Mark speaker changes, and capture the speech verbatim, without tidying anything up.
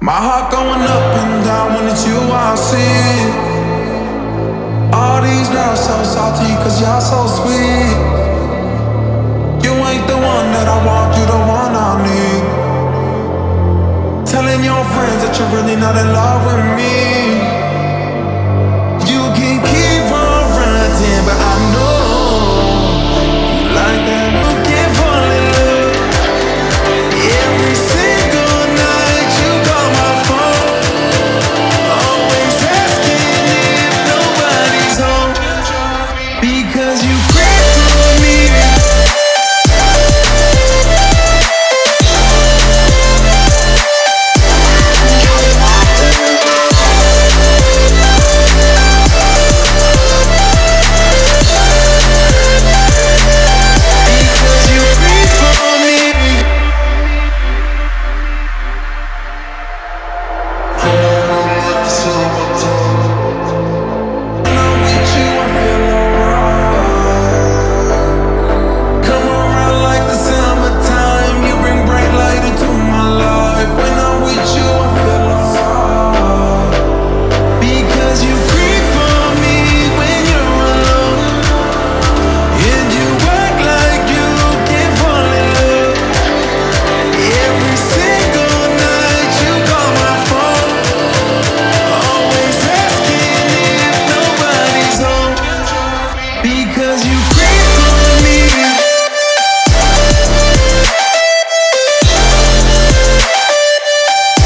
Speaker 1: My heart going up and down when it's you I see. All these girls so salty cause you're so sweet. You ain't the one that I want, you the one I need. Telling your friends that you're really not in love with me.